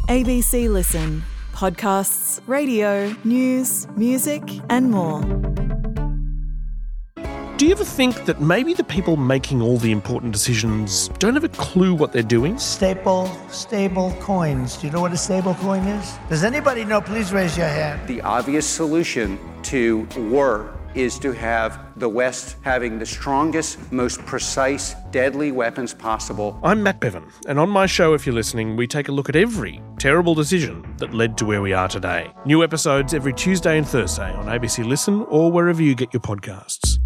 ABC Listen. Podcasts, radio, news, music and more. Do you ever think that maybe the people making all the important decisions don't have a clue what they're doing? Stable coins. Do you know what a stable coin is? Does anybody know? Please raise your hand. The obvious solution to war is to have the West having the strongest, most precise, deadly weapons possible. I'm Matt Bevan, and on my show, if you're listening, we take a look at every terrible decision that led to where we are today. New episodes every Tuesday and Thursday on ABC Listen or wherever you get your podcasts.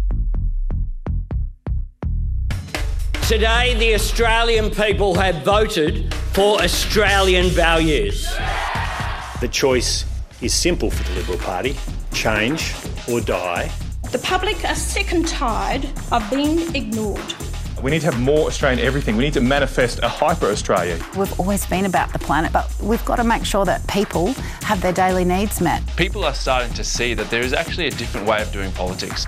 Today, the Australian people have voted for Australian values. The choice is simple for the Liberal Party: change or die. The public are sick and tired of being ignored. We need to have more Australian everything. We need to manifest a hyper-Australia. We've always been about the planet, but we've got to make sure that people have their daily needs met. People are starting to see that there is actually a different way of doing politics.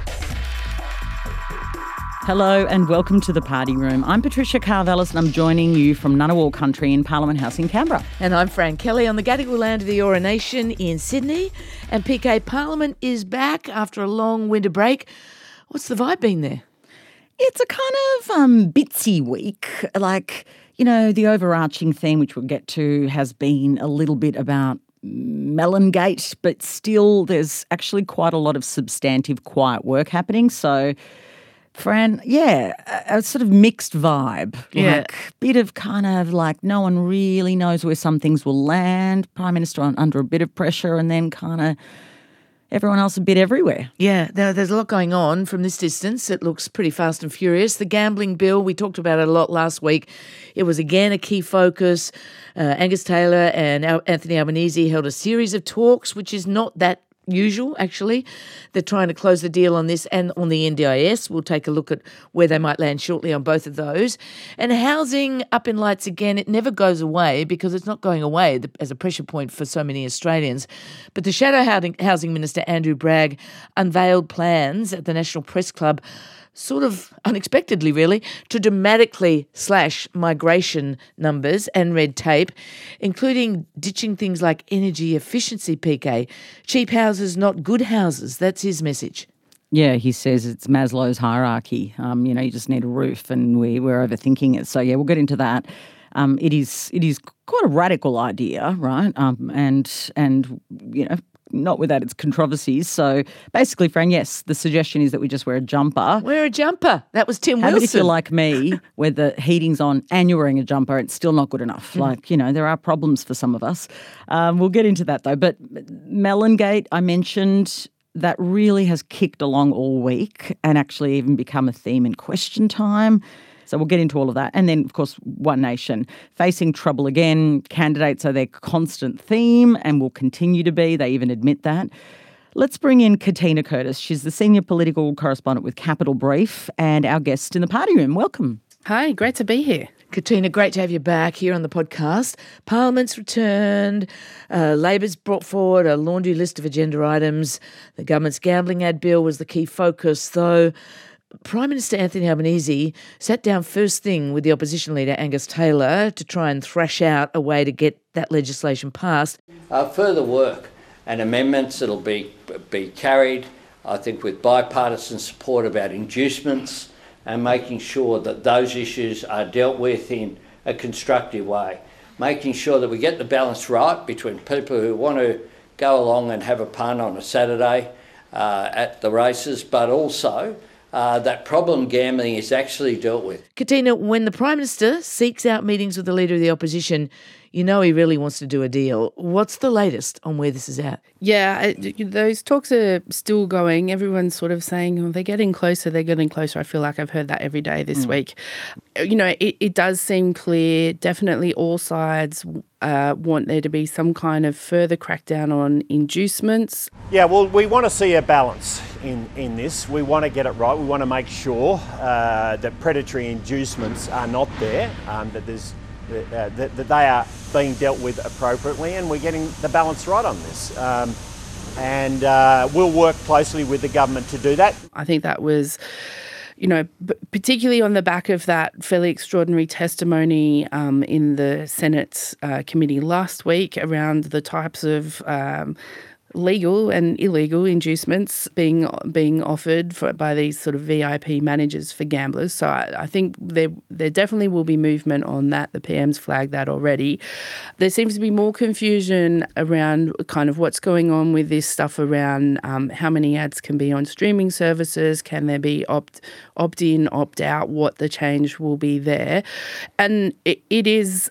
Hello and welcome to The Party Room. I'm Patricia Karvelis and I'm joining you from Ngunnawal Country in Parliament House in Canberra. And I'm Fran Kelly on the Gadigal land of the Eora Nation in Sydney. And PK, Parliament is back after a long winter break. What's the vibe been there? It's a kind of bitsy week. Like, you know, the overarching theme, which we'll get to, has been a little bit about Melongate, but still there's actually quite a lot of substantive quiet work happening. So, Fran, a sort of mixed vibe. Like, bit of kind of like no one really knows where some things will land. Prime Minister under a bit of pressure, and then kind of everyone else a bit everywhere. Yeah, there's a lot going on from this distance. It looks pretty fast and furious. The gambling bill, we talked about it a lot last week. It was again a key focus. Angus Taylor and Anthony Albanese held a series of talks, which is not that usual, actually. They're trying to close the deal on this and on the NDIS. We'll take a look at where they might land shortly on both of those. And housing up in lights again. It never goes away because it's not going away as a pressure point for so many Australians. But the Shadow Housing Minister, Andrew Bragg, unveiled plans at the National Press Club, sort of unexpectedly really, to dramatically slash migration numbers and red tape, including ditching things like energy efficiency, PK. Cheap houses, not good houses. That's his message. Yeah, he says it's Maslow's hierarchy. You just need a roof and we're overthinking it. So, we'll get into that. It is quite a radical idea, right? Not without its controversies. So basically, Fran, yes, the suggestion is that we just wear a jumper. Wear a jumper. That was Tim Wilson. How about if you're like me, where the heating's on and you're wearing a jumper, it's still not good enough. There are problems for some of us. We'll get into that though. But Melongate, I mentioned, that really has kicked along all week and actually even become a theme in Question Time. So we'll get into all of that. And then, of course, One Nation. Facing trouble again. Candidates are their constant theme and will continue to be. They even admit that. Let's bring in Katina Curtis. She's the senior political correspondent with Capital Brief and our guest in the Party Room. Welcome. Hi, great to be here. Katina, great to have you back here on the podcast. Parliament's returned. Labor's brought forward a laundry list of agenda items. The government's gambling ad bill was the key focus, though. Prime Minister Anthony Albanese sat down first thing with the opposition leader Angus Taylor to try and thrash out a way to get that legislation passed. Further work and amendments that'll be carried, I think, with bipartisan support about inducements and making sure that those issues are dealt with in a constructive way. Making sure that we get the balance right between people who want to go along and have a pun on a Saturday at the races, but also that problem gambling is actually dealt with. Katina, when the Prime Minister seeks out meetings with the Leader of the Opposition, you know he really wants to do a deal. What's the latest on where this is at? Yeah, those talks are still going. Everyone's sort of saying, they're getting closer. I feel like I've heard that every day this week. It does seem clear. Definitely all sides want there to be some kind of further crackdown on inducements. Yeah, well, we want to see a balance in this. We want to get it right. We want to make sure that predatory inducements are not there, that they are being dealt with appropriately, and we're getting the balance right on this. And we'll work closely with the government to do that. I think that was particularly on the back of that fairly extraordinary testimony in the Senate committee last week around the types of legal and illegal inducements being offered by these sort of VIP managers for gamblers. So I think there definitely will be movement on that. The PM's flagged that already. There seems to be more confusion around kind of what's going on with this stuff around how many ads can be on streaming services, can there be opt-in, opt-out, what the change will be there. And it is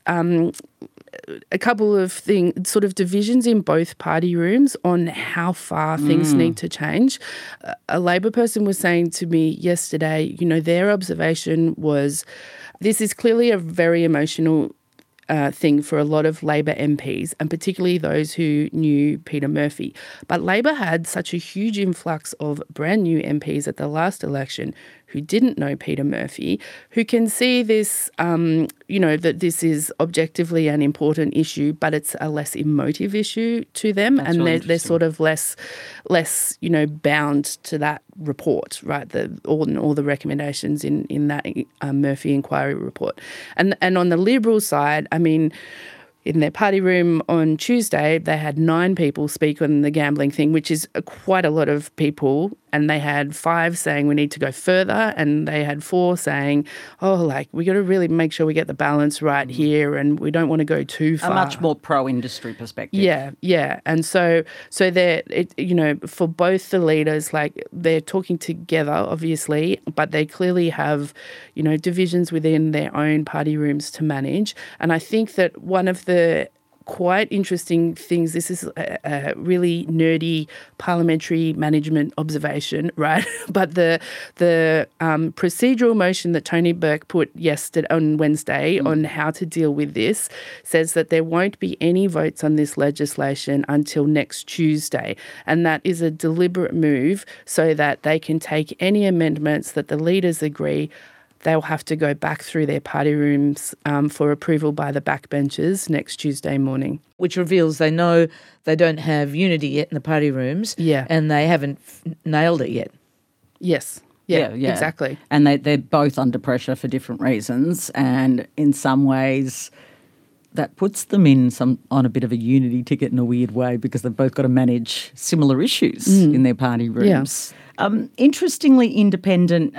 a couple of sort of divisions in both party rooms on how far things need to change. A Labor person was saying to me yesterday, their observation was this is clearly a very emotional thing for a lot of Labor MPs, and particularly those who knew Peter Murphy. But Labor had such a huge influx of brand new MPs at the last election who didn't know Peter Murphy, who can see this, that this is objectively an important issue, but it's a less emotive issue to them. That's and they're sort of less, bound to that report, right? All the recommendations in that Murphy inquiry report. And on the Liberal side, in their party room on Tuesday, they had 9 people speak on the gambling thing, which is quite a lot of people. And they had 5 saying we need to go further, and they had 4 saying, we got to really make sure we get the balance right here, and we don't want to go too far. A much more pro-industry perspective. Yeah. And so they're, for both the leaders, they're talking together, obviously, but they clearly have, divisions within their own party rooms to manage. And I think that one of the quite interesting things, this is a really nerdy parliamentary management observation, right? But the procedural motion that Tony Burke put on Wednesday on how to deal with this says that there won't be any votes on this legislation until next Tuesday. And that is a deliberate move so that they can take any amendments that the leaders agree. They'll have to go back through their party rooms for approval by the backbenchers next Tuesday morning. Which reveals they know they don't have unity yet in the party rooms. Yeah. And they haven't nailed it yet. Yes. Yeah, exactly. And they're both under pressure for different reasons. And in some ways, that puts them on a bit of a unity ticket in a weird way, because they've both got to manage similar issues in their party rooms. Yeah. Interestingly, independent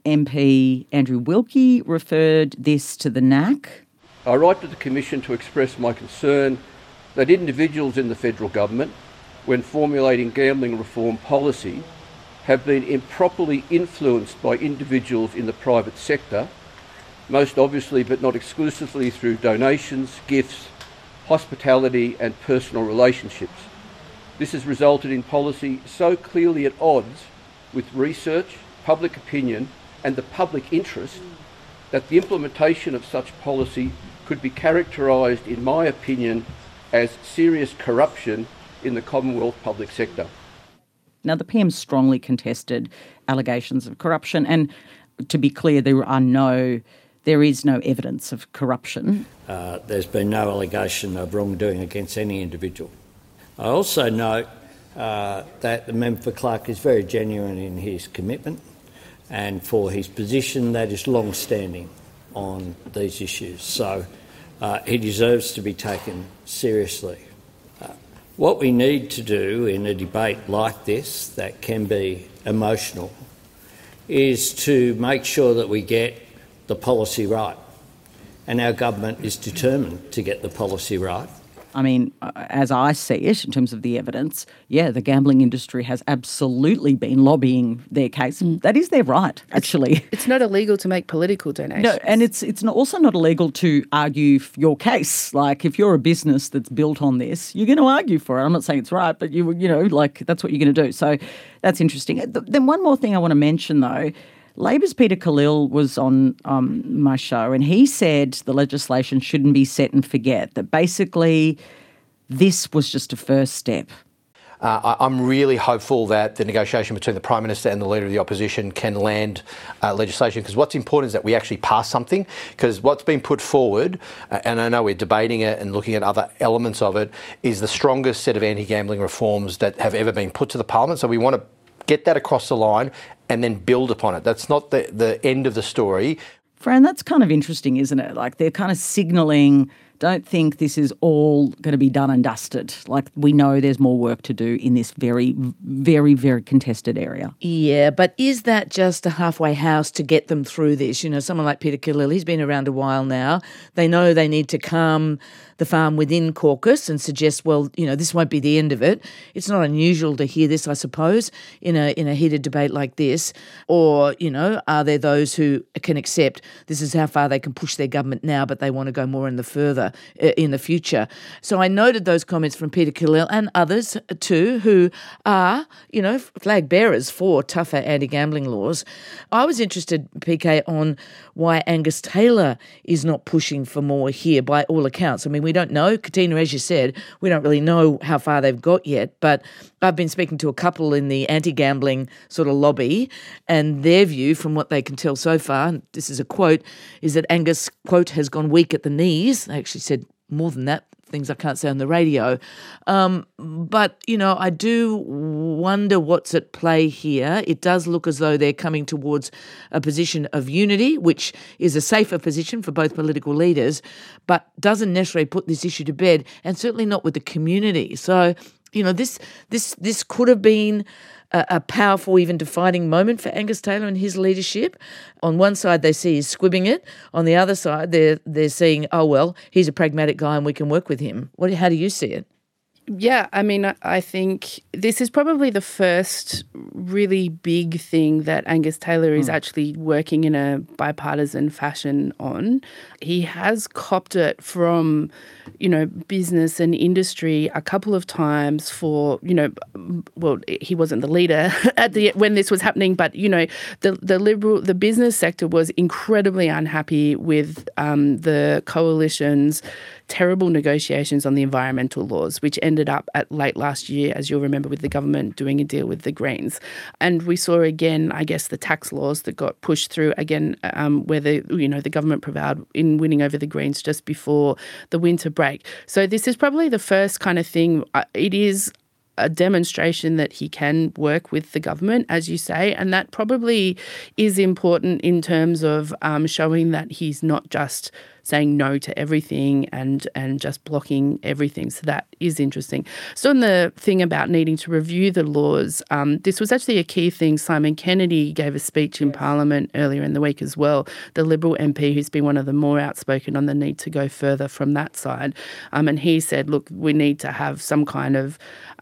MP Andrew Wilkie referred this to the NAC. I write to the Commission to express my concern that individuals in the federal government, when formulating gambling reform policy, have been improperly influenced by individuals in the private sector, most obviously but not exclusively through donations, gifts, hospitality and personal relationships. This has resulted in policy so clearly at odds with research, public opinion and the public interest that the implementation of such policy could be characterised, in my opinion, as serious corruption in the Commonwealth public sector. Now, the PM strongly contested allegations of corruption, and to be clear, there is no evidence of corruption. There's been no allegation of wrongdoing against any individual. I also note that the member for Clark is very genuine in his commitment and for his position that is long-standing on these issues. So he deserves to be taken seriously. What we need to do in a debate like this that can be emotional is to make sure that we get the policy right. And our government is determined to get the policy right. I mean, as I see it, in terms of the evidence, the gambling industry has absolutely been lobbying their case. That is their right, actually. It's not illegal to make political donations. No, and it's also not illegal to argue your case. Like, if you're a business that's built on this, you're going to argue for it. I'm not saying it's right, but that's what you're going to do. So that's interesting. Then one more thing I want to mention, though. Labor's Peter Khalil was on my show, and he said the legislation shouldn't be set and forget, that basically this was just a first step. I'm really hopeful that the negotiation between the Prime Minister and the Leader of the Opposition can land legislation, because what's important is that we actually pass something, because what's been put forward, and I know we're debating it and looking at other elements of it, is the strongest set of anti-gambling reforms that have ever been put to the Parliament. So we want to get that across the line and then build upon it. That's not the end of the story. Fran, that's kind of interesting, isn't it? Like they're kind of signalling, don't think this is all going to be done and dusted. Like we know there's more work to do in this very, very, very contested area. Yeah, but is that just a halfway house to get them through this? You know, someone like Peter Khalil, he's been around a while now. They know they need to calm the farm within caucus and suggest, well, you know, this won't be the end of it. It's not unusual to hear this, I suppose, in a heated debate like this. Or, you know, are there those who can accept this is how far they can push their government now, but they want to go more in the future? So I noted those comments from Peter Khalil and others too, who are, you know, flag bearers for tougher anti-gambling laws. I was interested, PK, on why Angus Taylor is not pushing for more here by all accounts. I mean, we don't know. Katina, as you said, we don't really know how far they've got yet, but I've been speaking to a couple in the anti-gambling sort of lobby, and their view, from what they can tell so far, and this is a quote, is that Angus, quote, has gone weak at the knees. They actually said more than that, things I can't say on the radio. But, you know, I do wonder what's at play here. It does look as though they're coming towards a position of unity, which is a safer position for both political leaders, but doesn't necessarily put this issue to bed, and certainly not with the community. So, you know, this could have been a powerful, even defining moment for Angus Taylor and his leadership. On one side, they see he's squibbing it. On the other side, they're seeing, oh, well, he's a pragmatic guy and we can work with him. How do you see it? Yeah, I mean, I think this is probably the first really big thing that Angus Taylor is actually working in a bipartisan fashion on. He has copped it from, you know, business and industry a couple of times for, you know, well, he wasn't the leader when this was happening, but, you know, the business sector was incredibly unhappy with the coalition's terrible negotiations on the environmental laws, which ended up at late last year, as you'll remember, with the government doing a deal with the Greens. And we saw again, I guess, the tax laws that got pushed through again, where the government prevailed in winning over the Greens just before the winter break. So this is probably the first kind of thing. It is a demonstration that he can work with the government, as you say, and that probably is important in terms of showing that he's not just saying no to everything and just blocking everything. So that is interesting. So on the thing about needing to review the laws, this was actually a key thing. Simon Kennedy gave a speech in Parliament earlier in the week as well, the Liberal MP who's been one of the more outspoken on the need to go further from that side. And he said, look, we need to have some kind of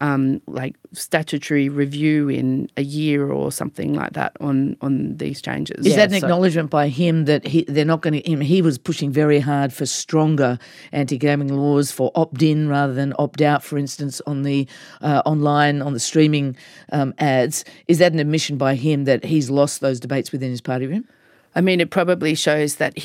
like statutory review in a year or something like that on these changes. Is that an acknowledgement by him that they're not going to? He was pushing very hard for stronger anti-gambling laws, for opt-in rather than opt-out, for instance, on the online, on the streaming ads. Is that an admission by him that he's lost those debates within his party room? I mean, it probably shows that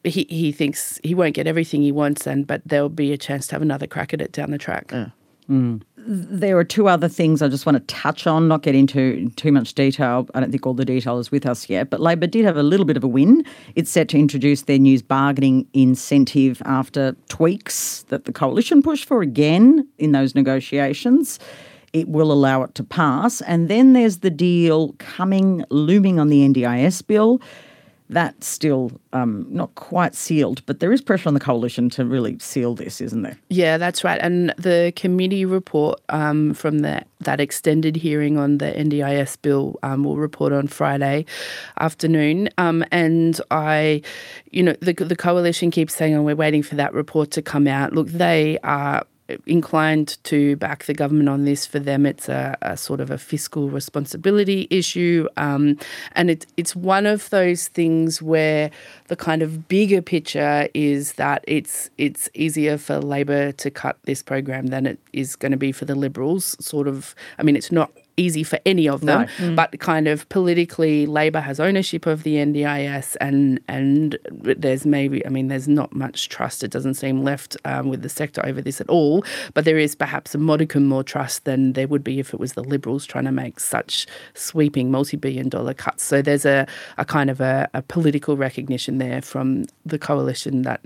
he thinks he won't get everything he wants, but there'll be a chance to have another crack at it down the track. There are two other things I just want to touch on, not get into too much detail. I don't think all the detail is with us yet, but Labor did have a little bit of a win. It's set to introduce their new bargaining incentive after tweaks that the coalition pushed for again in those negotiations. It will allow it to pass. And then there's the deal looming on the NDIS bill. That's still not quite sealed, but there is pressure on the coalition to really seal this, isn't there? Yeah, that's right. And the committee report from that extended hearing on the NDIS bill will report on Friday afternoon. And the coalition keeps saying, we're waiting for that report to come out. Look, they are inclined to back the government on this. For them, it's a sort of a fiscal responsibility issue. And it's one of those things where the kind of bigger picture is that it's easier for Labor to cut this program than it is going to be for the Liberals. Sort of, I mean, it's not easy for any of them, but kind of politically, Labor has ownership of the NDIS and there's not much trust, it doesn't seem, left with the sector over this at all, but there is perhaps a modicum more trust than there would be if it was the Liberals trying to make such sweeping multi-billion-dollar cuts. So there's a kind of a political recognition there from the coalition that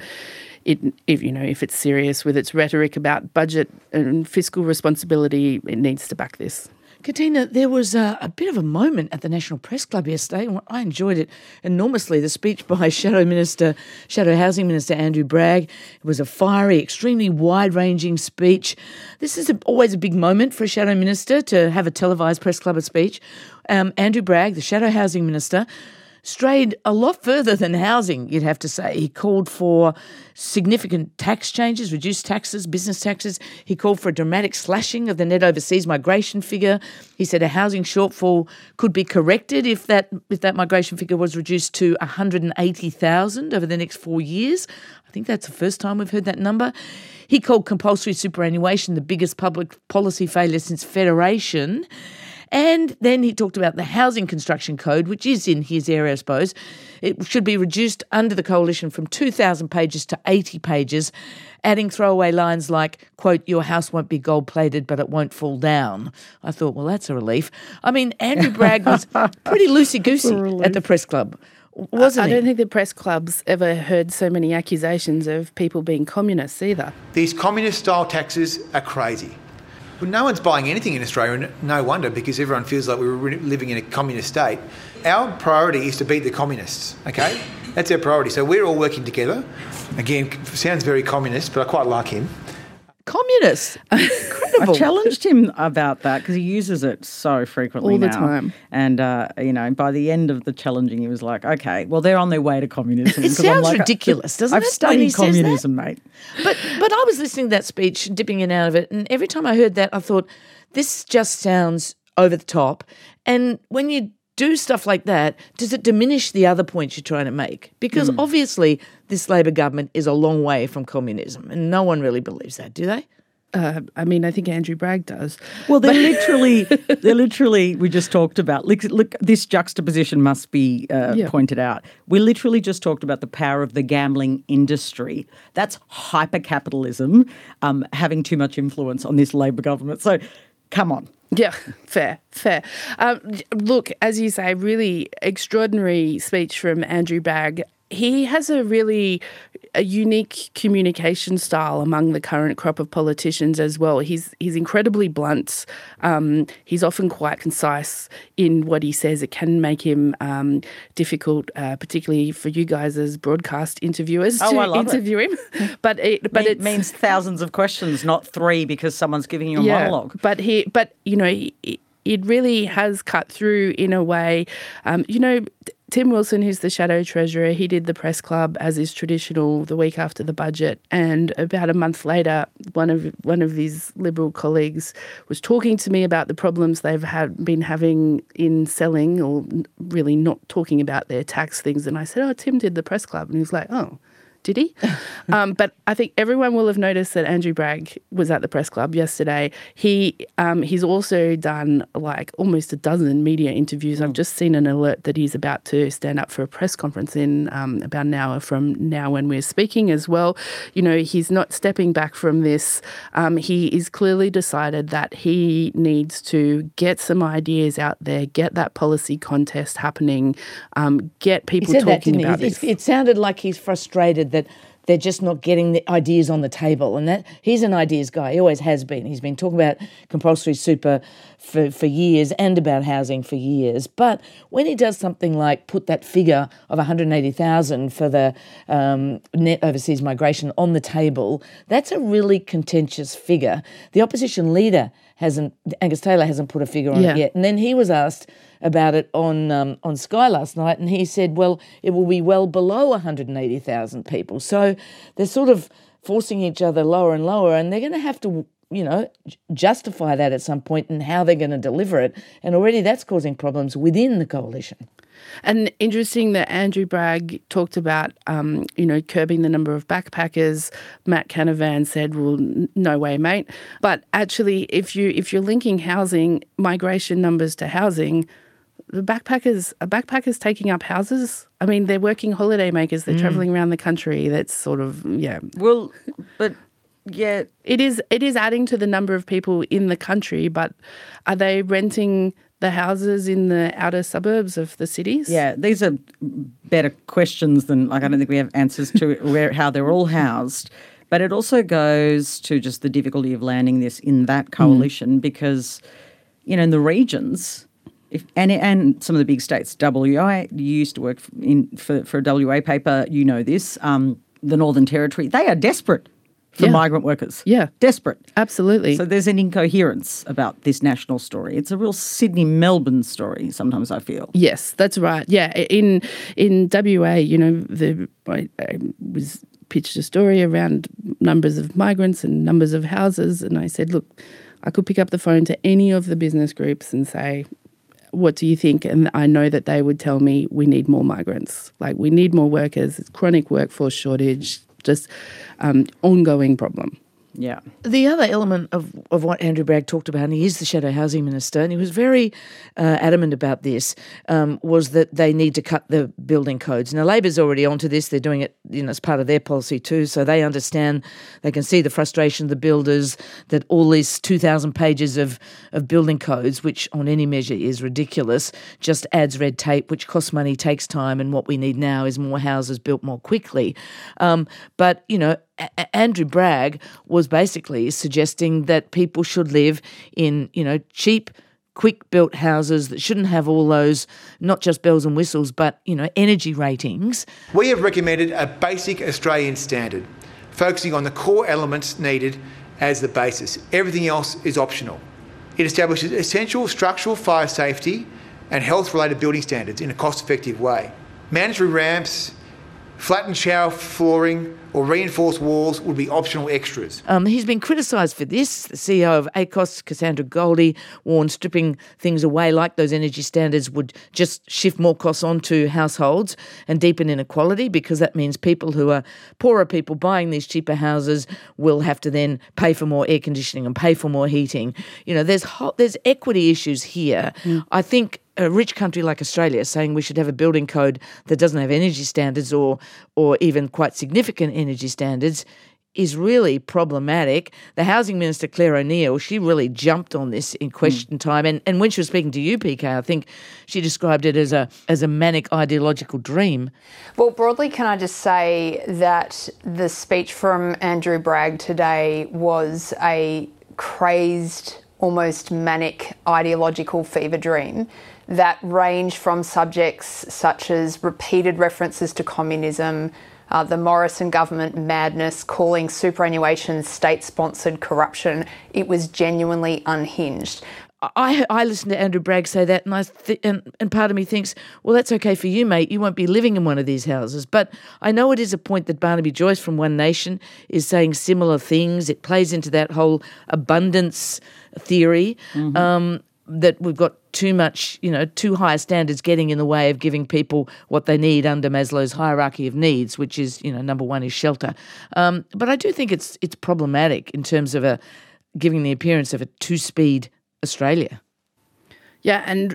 if it's serious with its rhetoric about budget and fiscal responsibility, it needs to back this. Katina, there was a bit of a moment at the National Press Club yesterday. I enjoyed it enormously. The speech by Shadow Housing Minister Andrew Bragg. It was a fiery, extremely wide-ranging speech. This is always a big moment for a Shadow Minister to have a televised Press Club speech. Andrew Bragg, the Shadow Housing Minister, strayed a lot further than housing, you'd have to say. He called for significant tax changes, reduced taxes, business taxes. He called for a dramatic slashing of the net overseas migration figure. He said a housing shortfall could be corrected if that migration figure was reduced to 180,000 over the next 4 years. I think that's the first time we've heard that number. He called compulsory superannuation the biggest public policy failure since Federation. And then he talked about the Housing Construction Code, which is in his area, I suppose. It should be reduced under the coalition from 2,000 pages to 80 pages, adding throwaway lines like, quote, your house won't be gold-plated, but it won't fall down. I thought, well, that's a relief. I mean, Andrew Bragg was pretty loosey-goosey at the Press Club, wasn't he? I don't think the Press Club's ever heard so many accusations of people being communists either. These communist-style taxes are crazy. Well, no one's buying anything in Australia, and no wonder, because everyone feels like we're living in a communist state. Our priority is to beat the communists, okay? That's our priority. So we're all working together. Again, sounds very communist, but I quite like him. Communist. Incredible. I challenged him about that because he uses it so frequently all the now. time. And, by the end of the challenging, he was like, okay, well, they're on their way to communism. It sounds ridiculous, doesn't it? I've studied communism, mate. But I was listening to that speech, dipping in and out of it, and every time I heard that, I thought, this just sounds over the top. And when you do stuff like that, does it diminish the other points you're trying to make? Because obviously this Labor government is a long way from communism, and no one really believes that, do they? I think Andrew Bragg does. Well, they're literally, we just talked about, look, this juxtaposition must be pointed out. We literally just talked about the power of the gambling industry. That's hyper-capitalism having too much influence on this Labor government. So, come on. Yeah, fair. Look, as you say, really extraordinary speech from Andrew Bragg. He has a unique communication style among the current crop of politicians as well. He's incredibly blunt. He's often quite concise in what he says. It can make him difficult, particularly for you guys as broadcast interviewers to interview him. But it means thousands of questions, not 3 because someone's giving you a monologue. But it really has cut through in a way. Tim Wilson, who's the Shadow Treasurer, he did the Press Club, as is traditional, the week after the budget. And about a month later, one of his Liberal colleagues was talking to me about the problems they've been having in selling, or really not talking about their tax things. And I said, oh, Tim did the Press Club. And he was like, oh, did he? But I think everyone will have noticed that Andrew Bragg was at the Press Club yesterday. He's also done like almost a dozen media interviews. I've just seen an alert that he's about to stand up for a press conference in about an hour from now when we're speaking as well. He's not stepping back from this. He is clearly decided that he needs to get some ideas out there, get that policy contest happening, get people talking about this. It sounded like he's frustrated that they're just not getting the ideas on the table. And that he's an ideas guy. He always has been. He's been talking about compulsory super for years and about housing for years. But when he does something like put that figure of 180,000 for the net overseas migration on the table, that's a really contentious figure. The opposition leader Angus Taylor hasn't put a figure on it yet. And then he was asked about it on Sky last night, and he said, well, it will be well below 180,000 people. So they're sort of forcing each other lower and lower, and they're going to have to, justify that at some point and how they're going to deliver it. And already that's causing problems within the coalition. And interesting that Andrew Bragg talked about, curbing the number of backpackers. Matt Canavan said, well, no way, mate. But actually, if you're linking housing, migration numbers to housing, are backpackers taking up houses? I mean, they're working holiday makers. They're travelling around the country. That's sort of, Well, but... yeah, it is adding to the number of people in the country, but are they renting the houses in the outer suburbs of the cities? Yeah, these are better questions than, I don't think we have answers to how they're all housed. But it also goes to just the difficulty of landing this in that coalition because in the regions, and some of the big states, WA, you used to work for a WA paper, you know this, the Northern Territory, they are desperate for migrant workers. Yeah. Desperate. Absolutely. So there's an incoherence about this national story. It's a real Sydney-Melbourne story, sometimes I feel. Yes, that's right. Yeah, in WA, I was pitched a story around numbers of migrants and numbers of houses, and I said, look, I could pick up the phone to any of the business groups and say, what do you think? And I know that they would tell me we need more migrants. Like, we need more workers. It's chronic workforce shortage, just ongoing problem. Yeah. The other element of what Andrew Bragg talked about, and he is the Shadow Housing Minister, and he was very adamant about this, was that they need to cut the building codes. Now, Labor's already onto this. They're doing it as part of their policy too, so they understand, they can see the frustration of the builders, that all these 2,000 pages of building codes, which on any measure is ridiculous, just adds red tape, which costs money, takes time, and what we need now is more houses built more quickly. But, Andrew Bragg was basically suggesting that people should live in, cheap, quick-built houses that shouldn't have all those, not just bells and whistles, but, energy ratings. We have recommended a basic Australian standard, focusing on the core elements needed as the basis. Everything else is optional. It establishes essential structural fire safety and health-related building standards in a cost-effective way. Mandatory ramps, flattened shower flooring or reinforced walls would be optional extras. He's been criticised for this. The CEO of ACOS, Cassandra Goldie, warned stripping things away like those energy standards would just shift more costs onto households and deepen inequality, because that means people who are poorer people buying these cheaper houses will have to then pay for more air conditioning and pay for more heating. There's equity issues here. I think a rich country like Australia saying we should have a building code that doesn't have energy standards or even quite significant energy standards is really problematic. The Housing Minister, Claire O'Neill, she really jumped on this in question time. And when she was speaking to you, PK, I think she described it as a manic ideological dream. Well, broadly, can I just say that the speech from Andrew Bragg today was a crazed, almost manic ideological fever dream that ranged from subjects such as repeated references to communism, the Morrison government madness, calling superannuation state-sponsored corruption. It was genuinely unhinged. I listen to Andrew Bragg say that, and and part of me thinks, well, that's okay for you, mate. You won't be living in one of these houses. But I know it is a point that Barnaby Joyce from One Nation is saying similar things. It plays into that whole abundance theory. That we've got too much, too high standards getting in the way of giving people what they need under Maslow's hierarchy of needs, which is, number one is shelter. But I do think it's problematic in terms of giving the appearance of a two-speed Australia. Yeah, and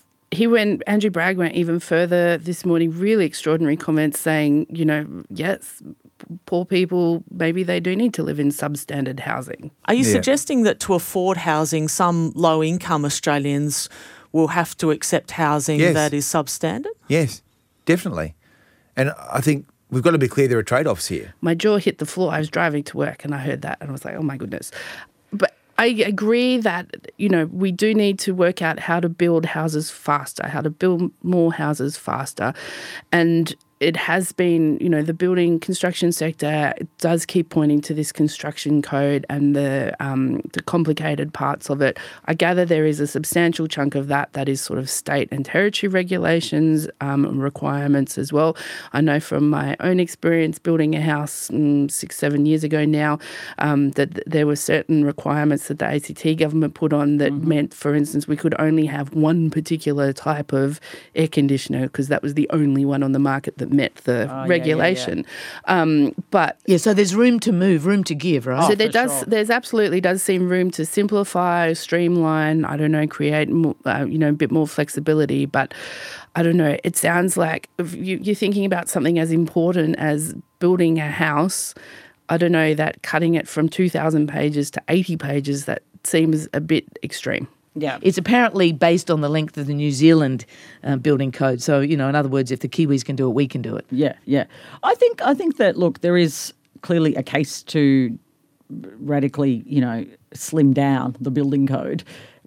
Andrew Bragg went even further this morning, really extraordinary comments saying, yes, poor people, maybe they do need to live in substandard housing. Are you suggesting that to afford housing, some low-income Australians will have to accept housing that is substandard? Yes, definitely. And I think we've got to be clear there are trade-offs here. My jaw hit the floor. I was driving to work and I heard that and I was like, oh my goodness. But I agree that, we do need to work out how to build houses faster, how to build more houses faster. And it has been, the building construction sector does keep pointing to this construction code and the complicated parts of it. I gather there is a substantial chunk of that is sort of state and territory regulations, requirements as well. I know from my own experience building a house 6-7 years ago now, that there were certain requirements that the ACT government put on that meant, for instance, we could only have one particular type of air conditioner because that was the only one on the market that met the regulation. So there's room to move, room to give, right? So there's absolutely does seem room to simplify, streamline, create more, a bit more flexibility. But I don't know, it sounds like if you're thinking about something as important as building a house, I don't know, that cutting it from 2,000 pages to 80 pages, that seems a bit extreme. Yeah, it's apparently based on the length of the New Zealand building code. So, in other words, if the Kiwis can do it, we can do it. Yeah. I think that, look, there is clearly a case to radically, slim down the building code.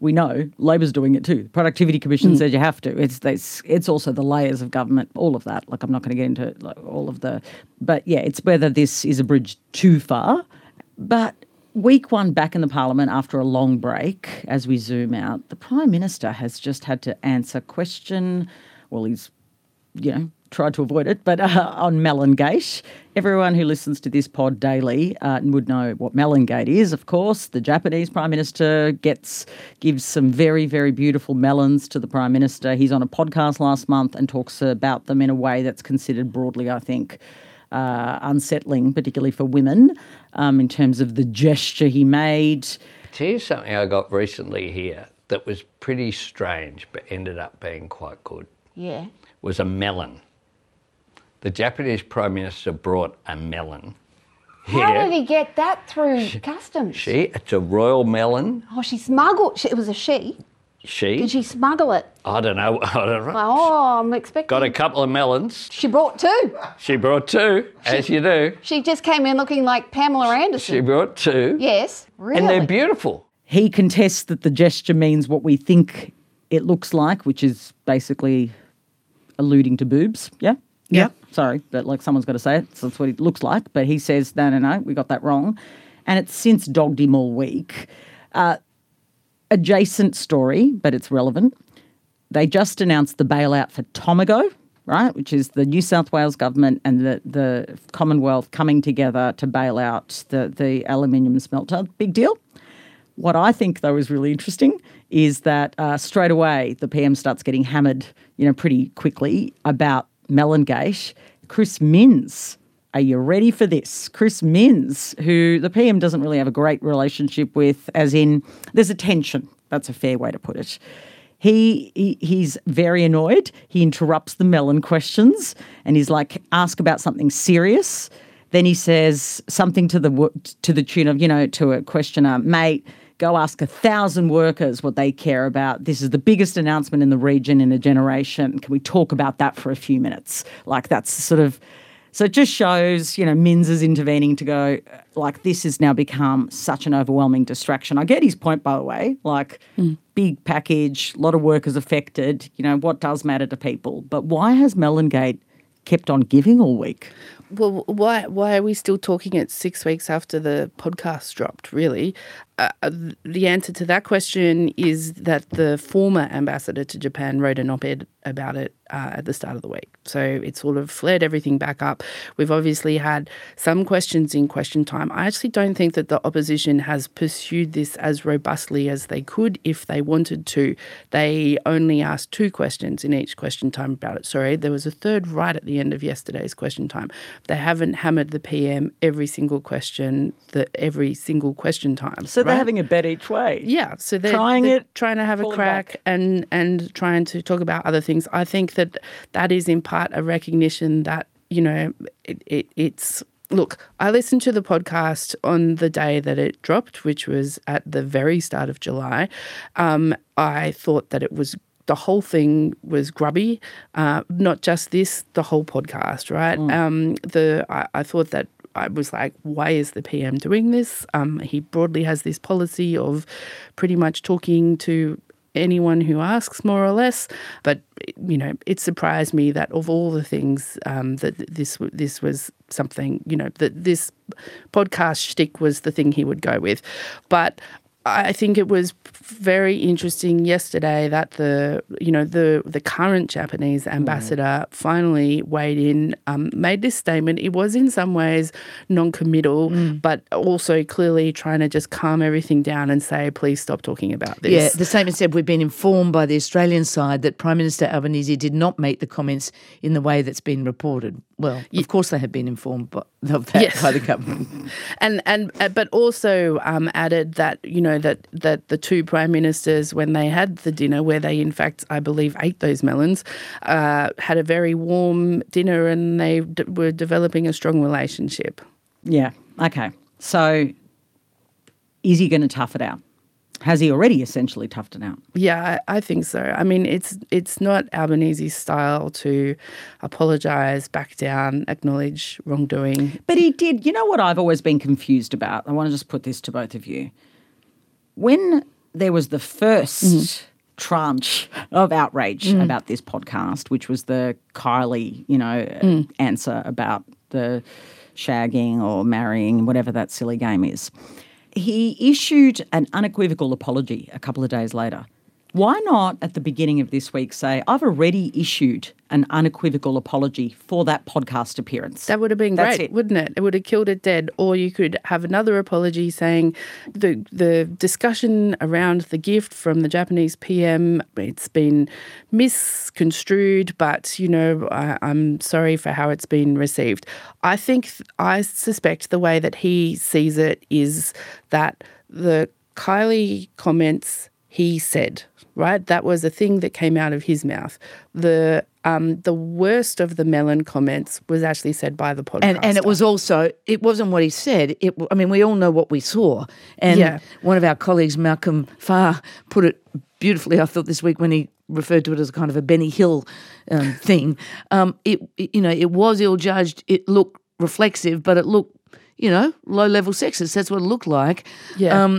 we know Labor's doing it too. Productivity Commission said you have to. It's also the layers of government, all of that. Like, I'm not going to get into all of the... But, yeah, it's whether this is a bridge too far. But week one back in the Parliament after a long break, as we zoom out, the Prime Minister has just had to answer question... Well, he's, tried to avoid it, but on Melongate. Everyone who listens to this pod daily would know what Melongate is, of course. The Japanese Prime Minister gives some very, very beautiful melons to the Prime Minister. He's on a podcast last month and talks about them in a way that's considered broadly, I think, unsettling, particularly for women, in terms of the gesture he made. Here's something I got recently here that was pretty strange but ended up being quite good. Yeah. Was a melon. The Japanese Prime Minister brought a melon here. How did he get that through customs? It's a royal melon. Oh, she smuggled. It was a she. She? Did she smuggle it? I don't know. Oh, I'm expecting. Got a couple of melons. She brought two. She brought two, as you do. She just came in looking like Pamela Anderson. She brought two. Yes, really. And they're beautiful. He contests that the gesture means what we think it looks like, which is basically alluding to boobs. Yeah? Yeah. Sorry, but someone's got to say it. So that's what it looks like. But he says, no, we got that wrong. And it's since dogged him all week. Adjacent story, but it's relevant. They just announced the bailout for Tomago, right, which is the New South Wales government and the Commonwealth coming together to bail out the aluminium smelter. Big deal. What I think, though, is really interesting is that straight away the PM starts getting hammered, pretty quickly about Melongate. Chris Minns, are you ready for this? Chris Minns, who the PM doesn't really have a great relationship with, as in there's a tension. That's a fair way to put it. He's very annoyed. He interrupts the melon questions and he's like, ask about something serious. Then he says something to the tune of, to a questioner, mate, go ask 1,000 workers what they care about. This is the biggest announcement in the region in a generation. Can we talk about that for a few minutes? That's sort of... So it just shows, Minns is intervening to go, this has now become such an overwhelming distraction. I get his point, by the way, big package, a lot of workers affected, what does matter to people? But why has Melongate kept on giving all week? Well, why are we still talking it 6 weeks after the podcast dropped, really? The answer to that question is that the former ambassador to Japan wrote an op-ed about it at the start of the week. So it sort of flared everything back up. We've obviously had some questions in question time. I actually don't think that the opposition has pursued this as robustly as they could if they wanted to. They only asked 2 questions in each question time about it. Sorry, there was a third right at the end of yesterday's question time. They haven't hammered the PM every single question time. So they're having a bet each way. Yeah, so they're trying to have a crack and trying to talk about other things. I think that is in part a recognition that, it's... Look, I listened to the podcast on the day that it dropped, which was at the very start of July. I thought that the whole thing was grubby, not just this, the whole podcast, right? I thought that I was like, why is the PM doing this? He broadly has this policy of pretty much talking to anyone who asks, more or less. But, it surprised me that of all the things that this was something, that this podcast shtick was the thing he would go with. But I think it was very interesting yesterday that the current Japanese ambassador finally weighed in, made this statement. It was in some ways non-committal, but also clearly trying to just calm everything down and say, please stop talking about this. Yeah, the statement said, we've been informed by the Australian side that Prime Minister Albanese did not meet the comments in the way that's been reported. Well, of course they have been informed of that by the government. But also added that, that the 2 prime ministers, when they had the dinner, where they in fact, I believe, ate those melons, had a very warm dinner and they were developing a strong relationship. Yeah, okay. So is he going to tough it out? Has he already essentially toughed it out? Yeah, I think so. I mean, it's not Albanese's style to apologise, back down, acknowledge wrongdoing. But he did. You know what I've always been confused about? I want to just put this to both of you. When there was the first tranche of outrage about this podcast, which was the Kylie, answer about the shagging or marrying, whatever that silly game is. He issued an unequivocal apology a couple of days later. Why not at the beginning of this week say, I've already issued an unequivocal apology for that podcast appearance? That would have been great, wouldn't it? It would have killed it dead. Or you could have another apology saying the discussion around the gift from the Japanese PM, it's been misconstrued, but, I'm sorry for how it's been received. I suspect the way that he sees it is that the Kylie comments he said, right? That was a thing that came out of his mouth. The worst of the Mellon comments was actually said by the podcaster. And it was also, it wasn't what he said. We all know what we saw. And one of our colleagues, Malcolm Farr, put it beautifully, I thought, this week when he referred to it as a kind of a Benny Hill thing. It was ill-judged. It looked reflexive, but it looked, low-level sexist. That's what it looked like. Yeah.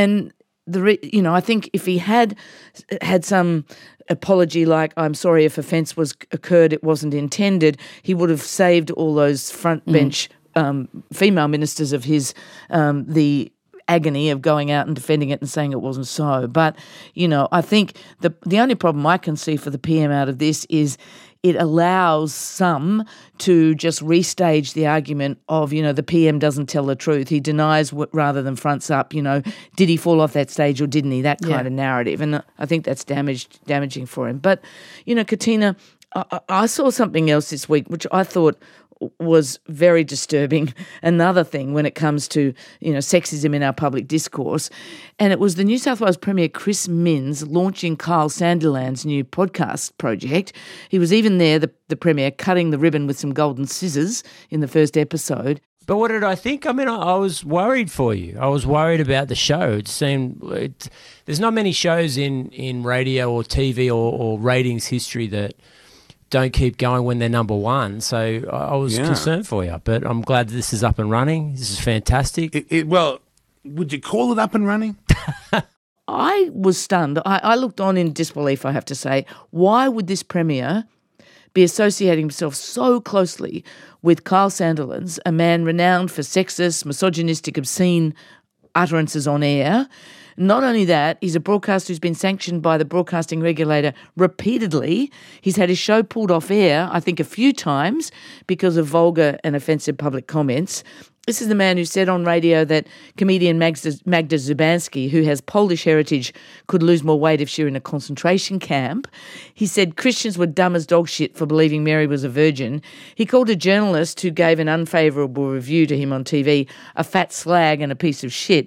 I think if he had some apology like, I'm sorry if offence was occurred, it wasn't intended, he would have saved all those front bench female ministers of his the agony of going out and defending it and saying it wasn't so. But, I think the only problem I can see for the PM out of this is it allows some to just restage the argument of, the PM doesn't tell the truth. He denies rather than fronts up, did he fall off that stage or didn't he? That kind of narrative. And I think that's damaging for him. But, Katina, I saw something else this week which I thought was very disturbing. Another thing when it comes to, sexism in our public discourse. And it was the New South Wales Premier Chris Minns launching Kyle Sandilands' new podcast project. He was even there, the Premier, cutting the ribbon with some golden scissors in the first episode. But what did I think? I was worried for you. I was worried about the show. It seemed there's not many shows in radio or TV or ratings history that don't keep going when they're number one. So I was concerned for you, but I'm glad this is up and running. This is fantastic. Well, would you call it up and running? I was stunned. I looked on in disbelief, I have to say. Why would this Premier be associating himself so closely with Kyle Sandilands, a man renowned for sexist, misogynistic, obscene utterances on air? Not only that, he's a broadcaster who's been sanctioned by the broadcasting regulator repeatedly. He's had his show pulled off air, I think, a few times because of vulgar and offensive public comments. This is the man who said on radio that comedian Magda Zubanski, who has Polish heritage, could lose more weight if she were in a concentration camp. He said Christians were dumb as dog shit for believing Mary was a virgin. He called a journalist who gave an unfavourable review to him on TV a fat slag and a piece of shit.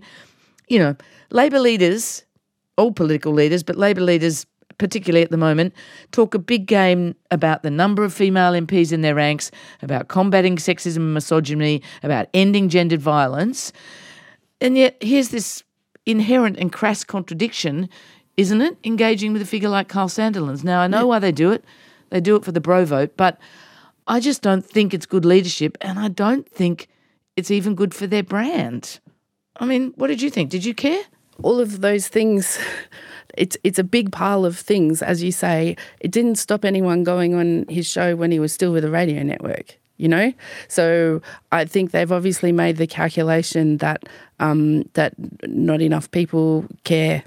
Labor leaders, all political leaders, but Labor leaders particularly at the moment, talk a big game about the number of female MPs in their ranks, about combating sexism and misogyny, about ending gendered violence. And yet here's this inherent and crass contradiction, isn't it, engaging with a figure like Kyle Sandilands. Now, I know why they do it. They do it for the bro vote, but I just don't think it's good leadership, and I don't think it's even good for their brand. What did you think? Did you care? All of those things, it's a big pile of things, as you say. It didn't stop anyone going on his show when he was still with a radio network, So I think they've obviously made the calculation that that not enough people care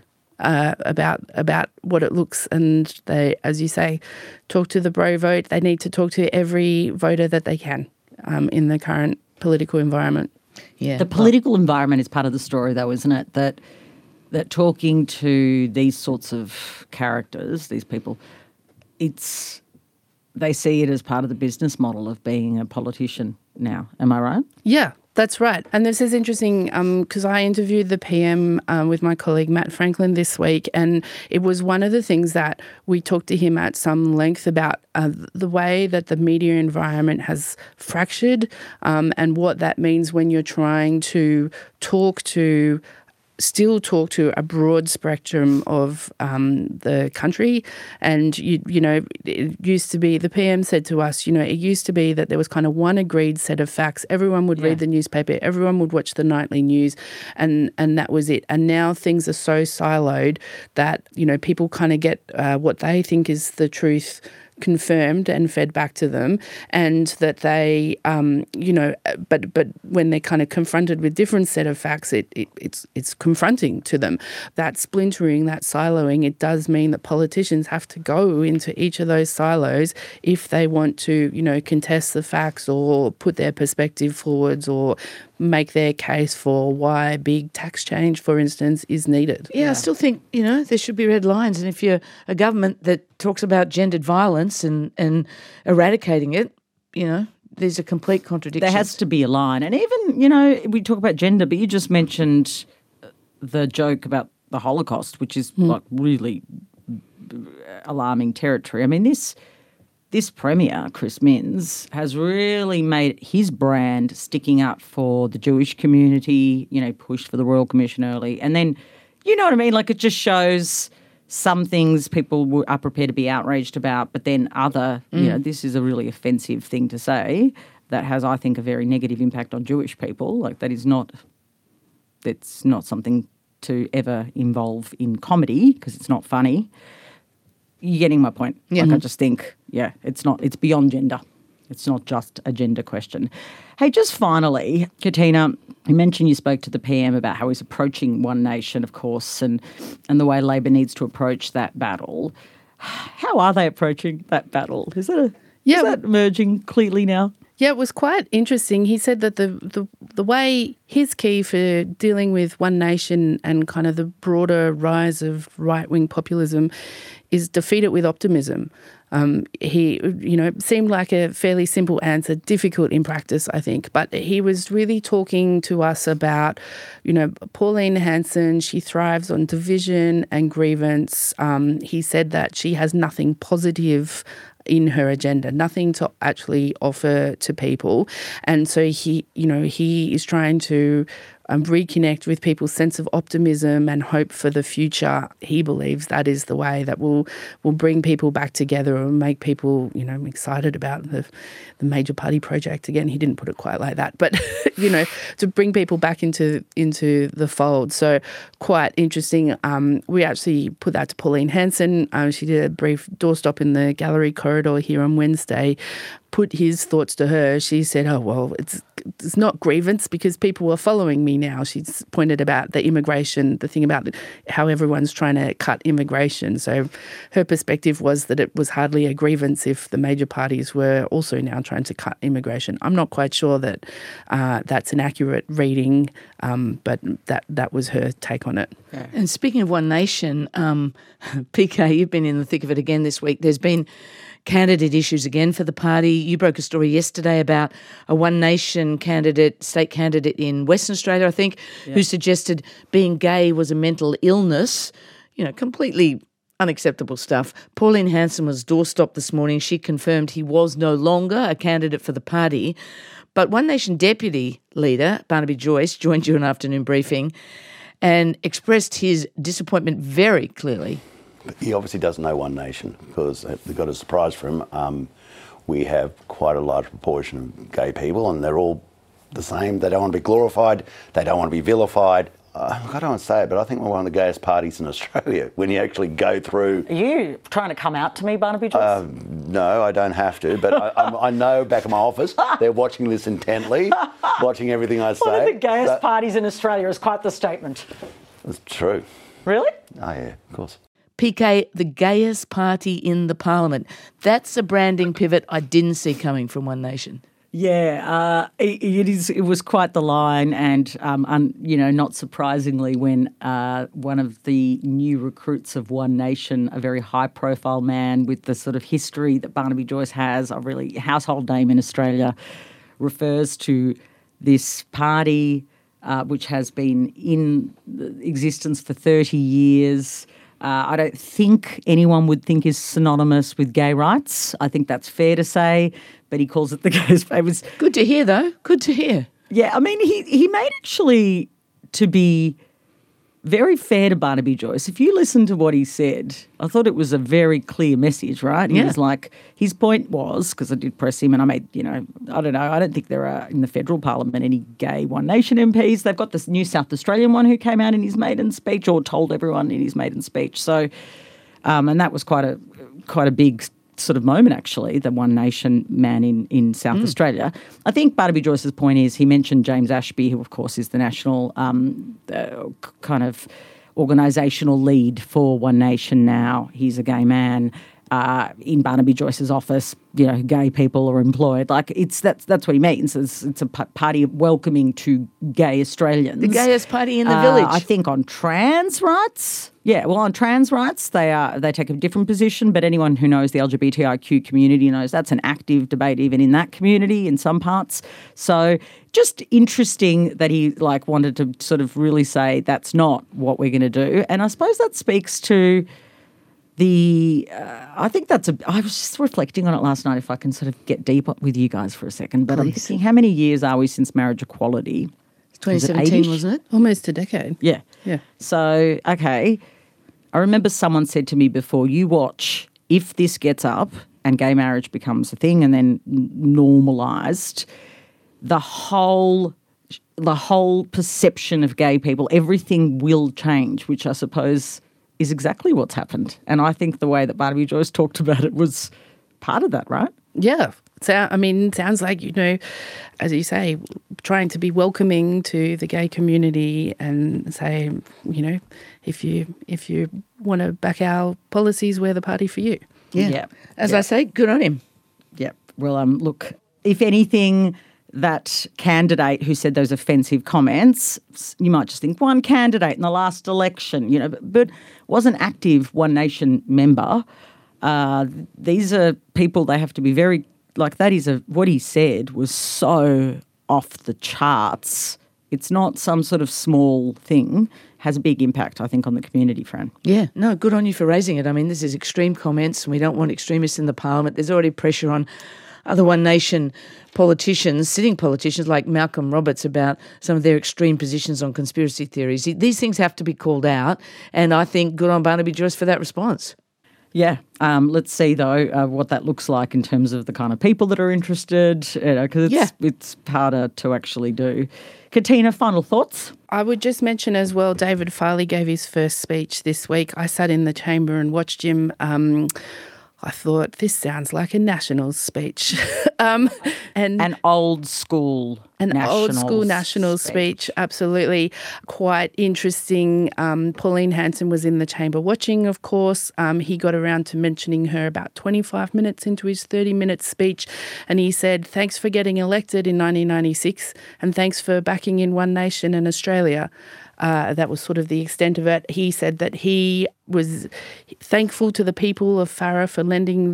about what it looks, and they, as you say, talk to the bro vote. They need to talk to every voter that they can in the current political environment. Yeah, the political environment is part of the story, though, isn't it? That talking to these sorts of characters, these people, they see it as part of the business model of being a politician now. Am I right? Yeah, that's right. And this is interesting because I interviewed the PM with my colleague Matt Franklin this week, and it was one of the things that we talked to him at some length about the way that the media environment has fractured and what that means when you're trying to talk to still talk to a broad spectrum of the country. And, you know, it used to be, the PM said to us, you know, it used to be that there was kind of one agreed set of facts. Everyone would read the newspaper, everyone would watch the nightly news, and that was it. And now things are so siloed that, you know, people kind of get what they think is the truth confirmed and fed back to them, and that they, you know, but when they're kind of confronted with different set of facts, it's confronting to them. That splintering, that siloing, it does mean that politicians have to go into each of those silos if they want to, you know, contest the facts or put their perspective forwards or make their case for why big tax change, for instance, is needed. Yeah, I still think, you know, there should be red lines. And if you're a government that talks about gendered violence and eradicating it, you know, there's a complete contradiction. There has to be a line. And even, you know, we talk about gender, but you just mentioned the joke about the Holocaust, which is like really alarming territory. I mean, this Premier, Chris Minns, has really made his brand sticking up for the Jewish community, you know, pushed for the Royal Commission early. And then, you know what I mean? Like, it just shows some things people are prepared to be outraged about, but then other, you know, this is a really offensive thing to say that has, I think, a very negative impact on Jewish people. Like, that's not something to ever involve in comedy because it's not funny. You're getting my point. Yeah. Like, I just think, it's beyond gender. It's not just a gender question. Hey, just finally, Katina, you mentioned you spoke to the PM about how he's approaching One Nation, of course, and the way Labor needs to approach that battle. How are they approaching that battle? Is that emerging clearly now? Yeah, it was quite interesting. He said that the way his key for dealing with One Nation and kind of the broader rise of right-wing populism is defeat it with optimism. He, you know, seemed like a fairly simple answer, difficult in practice, I think. But he was really talking to us about, you know, Pauline Hanson, she thrives on division and grievance. He said that she has nothing positive in her agenda, nothing to actually offer to people. And so he is trying to reconnect with people's sense of optimism and hope for the future. He believes that is the way that will bring people back together and make people, you know, excited about the major party project. Again, he didn't put it quite like that, but, you know, to bring people back into the fold. So quite interesting. We actually put that to Pauline Hanson. She did a brief doorstop in the gallery corridor here on Wednesday, put his thoughts to her. She said, oh, well, it's not grievance because people are following me now. She's pointed about the immigration, the thing about how everyone's trying to cut immigration. So her perspective was that it was hardly a grievance if the major parties were also now trying to cut immigration. I'm not quite sure that that's an accurate reading, but that was her take on it. Yeah. And speaking of One Nation, PK, you've been in the thick of it again this week. There's been candidate issues again for the party. You broke a story yesterday about a One Nation candidate, state candidate in Western Australia, I think, who suggested being gay was a mental illness. You know, completely unacceptable stuff. Pauline Hanson was doorstopped this morning. She confirmed he was no longer a candidate for the party. But One Nation deputy leader, Barnaby Joyce, joined you in an afternoon briefing and expressed his disappointment very clearly. He obviously doesn't know One Nation because they've got a surprise for him. We have quite a large proportion of gay people and they're all the same. They don't want to be glorified. They don't want to be vilified. I don't want to say it, but I think we're one of the gayest parties in Australia when you actually go through. Are you trying to come out to me, Barnaby Joyce? No, I don't have to, but I know back in my office they're watching this intently, watching everything I say. One of the gayest parties in Australia is quite the statement. It's true. Really? Oh, yeah, of course. PK, the gayest party in the parliament. That's a branding pivot I didn't see coming from One Nation. Yeah, it was quite the line, and not surprisingly, when one of the new recruits of One Nation, a very high-profile man with the sort of history that Barnaby Joyce has, a really household name in Australia, refers to this party which has been in existence for 30 years. I don't think anyone would think is synonymous with gay rights. I think that's fair to say, but he calls it the gayest. It was good to hear, though. Good to hear. Yeah, I mean, he made actually to be very fair to Barnaby Joyce. If you listen to what he said, I thought it was a very clear message, right? He was like, his point was, because I did press him and I made, I don't think there are in the federal parliament any gay One Nation MPs. They've got this New South Australian one who came out in his maiden speech or told everyone in his maiden speech. So, and that was quite a big sort of moment, actually, the One Nation man in South Australia. I think Barnaby Joyce's point is he mentioned James Ashby, who, of course, is the national kind of organisational lead for One Nation now. He's a gay man. In Barnaby Joyce's office, gay people are employed. Like that's what he means. It's a party welcoming to gay Australians. The gayest party in the village. I think on trans rights. Yeah, well, on trans rights, they take a different position, but anyone who knows the LGBTIQ community knows that's an active debate even in that community in some parts. So just interesting that he wanted to sort of really say that's not what we're going to do. And I suppose that speaks to I think I was just reflecting on it last night, if I can sort of get deep with you guys for a second, but I'm thinking, how many years are we since marriage equality? 2017, wasn't it? Almost a decade. Yeah. Yeah. So, okay, I remember someone said to me before, you watch, if this gets up and gay marriage becomes a thing and then normalised, the whole perception of gay people, everything will change, which I suppose is exactly what's happened. And I think the way that Barnaby Joyce talked about it was part of that, right? Yeah. Sounds like, as you say, trying to be welcoming to the gay community and say, if you want to back our policies, we're the party for you. Yeah. As I say, good on him. Yep. Well, look, if anything, that candidate who said those offensive comments, you might just think one candidate in the last election, but was an active One Nation member. These are people, they have to be very, what he said was so off the charts. It's not some sort of small thing. Has a big impact, I think, on the community, Fran. Yeah, no, good on you for raising it. I mean, this is extreme comments and we don't want extremists in the parliament. There's already pressure on other One Nation politicians, sitting politicians like Malcolm Roberts, about some of their extreme positions on conspiracy theories. These things have to be called out, and I think good on Barnaby Joyce for that response. Yeah. Let's see, though, what that looks like in terms of the kind of people that are interested, because it's harder to actually do. Katina, final thoughts? I would just mention as well, David Farley gave his first speech this week. I sat in the chamber and watched him. I thought, this sounds like a Nationals speech. And an old school Nationals speech, absolutely. Quite interesting. Pauline Hanson was in the chamber watching, of course. He got around to mentioning her about 25 minutes into his 30-minute speech, and he said, thanks for getting elected in 1996 and thanks for backing in One Nation and Australia. That was sort of the extent of it. He said that he was thankful to the people of Farrer for lending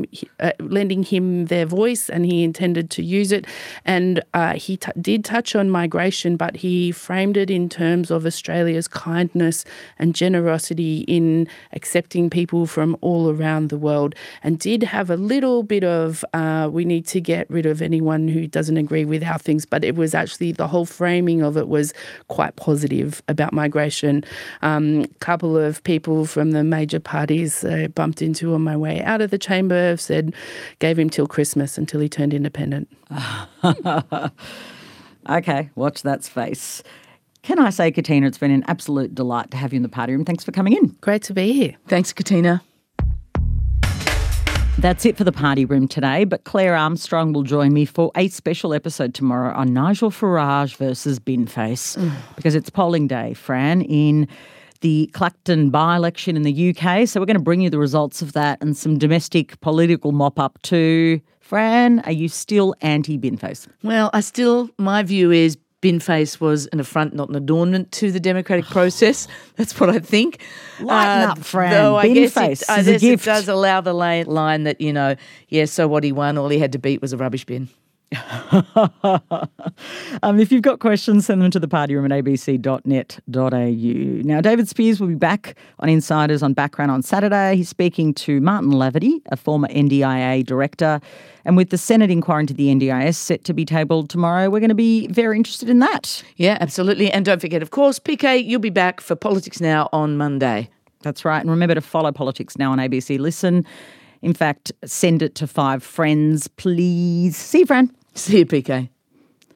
him their voice, and he intended to use it. And he did touch on migration, but he framed it in terms of Australia's kindness and generosity in accepting people from all around the world, and did have a little bit of we need to get rid of anyone who doesn't agree with our things, but it was actually the whole framing of it was quite positive about migration. Couple of people from the major parties bumped into on my way out of the chamber said, gave him till Christmas until he turned independent. Okay, watch that space. Can I say, Katina, it's been an absolute delight to have you in the party room. Thanks for coming in. Great to be here. Thanks, Katina. That's it for the party room today, but Claire Armstrong will join me for a special episode tomorrow on Nigel Farage versus Binface, because it's polling day, Fran, in the Clacton by-election in the UK. So we're going to bring you the results of that and some domestic political mop-up too. Fran, are you still anti-Binface? Well, my view is Binface was an affront, not an adornment to the democratic process. That's what I think. Lighten up, Fran. Though I guess it does allow the line that, so what, he won, all he had to beat was a rubbish bin. If you've got questions, send them to thepartyroom@abc.net.au. Now, David Spears will be back on Insiders on Background on Saturday. He's speaking to Martin Laverty, a former NDIA director. And with the Senate inquiry into the NDIS set to be tabled tomorrow, we're going to be very interested in that. Yeah, absolutely. And don't forget, of course, PK, you'll be back for Politics Now on Monday. That's right. And remember to follow Politics Now on ABC Listen. In fact, send it to 5 friends, please. See you, Fran. See you, PK.